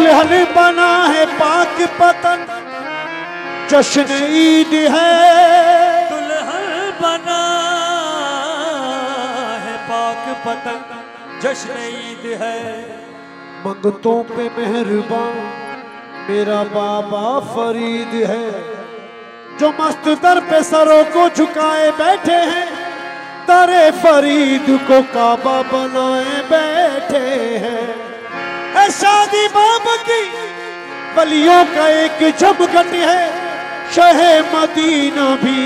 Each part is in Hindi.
दुल्हन बना है पाक पतन, जश्न ईद है। दुल्हन बना है पाक पतन, जश्न ईद है। मंगतों पे मेहरबान मेरा बाबा फरीद है, जो मस्त दर पे सरों को झुकाए बैठे हैं, दरे फरीद को काबा बनाए बैठे हैं। ऐ शादी बाबा की वलियों का एक जमघट है, शहे मदीना भी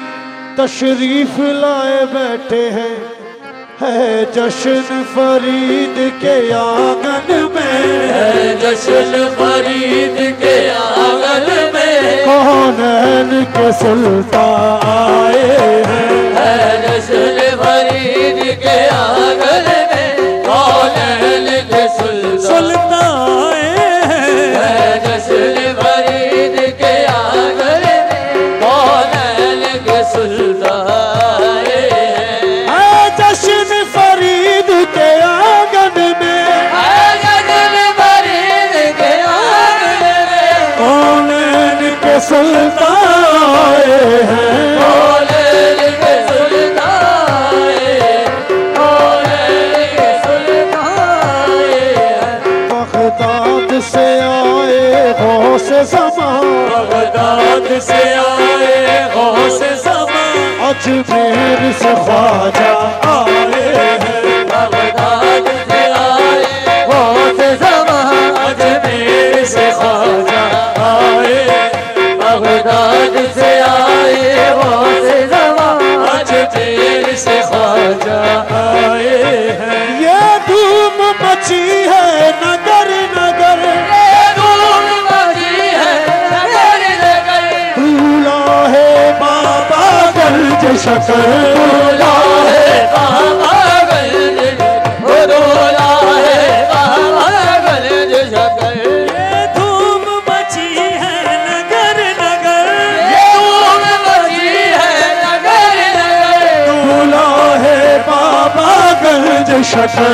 तशरीफ लाए बैठे हैं। है जश्न फरीद के आंगन में, है जश्न फरीद के आंगन में, कौनैन के सुल्तान आए हैं। है जश्न फरीद के आंगन में, कौनैन के सुल्तान आए हैं। है जश्न फरीद के आंगन में, कौनैन के सुल्तान आए हैं। है जश्न फरीद के आंगन में, है जश्न फरीद के आंगन में, कौनैन के सुल्तान आए हैं। कौनैन के सुल्तान आए, कौनैन के सुल्तान आए हैं। बगदाद से आए गौसे ज़मां, बगदाद से आए गौसे ज़मां, अजमेर से ख्वाजा आए हैं। बगदाद से आए गौसे ज़मां, अजमेर से ख्वाजा आए। बगदाद से आए गौसे ज़मां, अजमेर से ख्वाजा आए हैं। ये धूम मची है नगर नगर, धूम मची है नगर नगर, दूल्हा है बाबा गंज शकर। दूल्हा है बाबा गंज, वो दूल्हा है बाबा गंज शकर। ये धूम मची है नगर नगर, ये धूम मची है नगर नगर, दूल्हा है बाबा गंज शकर।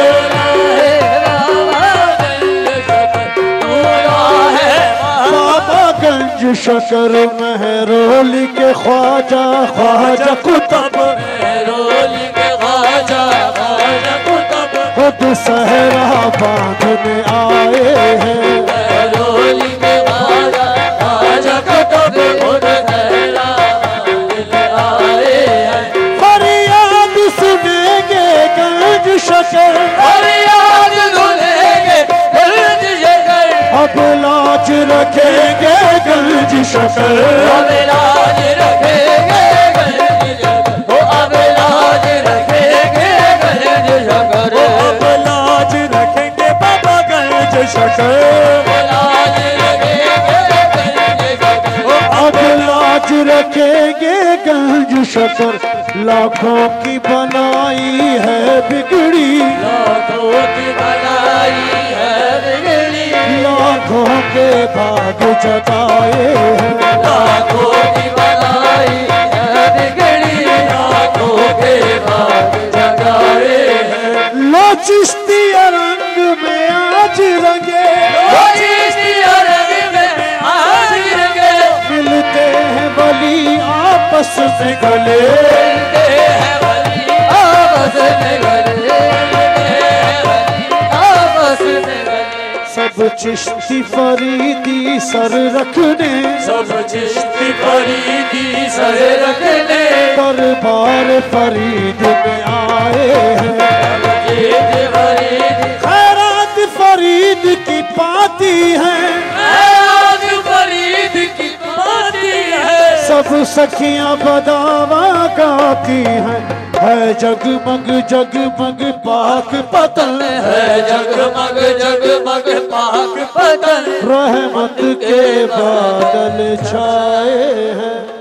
बाबा गंज शकर महरोली के ख्वाजा ख्वाजा कुतब, रोली के ख्वाजा ख्वाजा कुतब, खुद सहरा बांधने आए हैं। रोली के ख्वाजा ख्वाजा कुतब, खुद सहरा बांधने आए हैं। फरियाद सुनेंगे गंज शकर, फरियाद सुनेंगे गंज शकर, अब लाज रखेंगे गंज शकर। अब लाज रखेंगे गंज शकर, वो अब लाज रखेंगे गंज शकर, अब लाज रखेंगे बाबा गंज शकर। लाज रखेंगे गंज शकर, अब लाज रखेंगे गंज शकर। लाखों की बनाई है बिगड़ी, लाखों की बनाई है बिगड़ी, लाखों के भाग जगाए हैं। लाखों की बनाई है बिगड़ी, लाखों के भाग जगाए हैं। लो चिश्तिया रंग में आज रंगे, मिलते हैं वली आपस में गले। सब चिश्ती फरीदी सर रखने, सब चिश्ती फरीदी सर रखने, दरबार फरीद में आए हैं। खैरात फरीद की पाती है, फरीद की पाती है। सब सखियां बदावा गाती हैं। है जगमग जगमग पाक पतन, है जगमग जगमग पाक पतन, रहमत के बादल छाए हैं।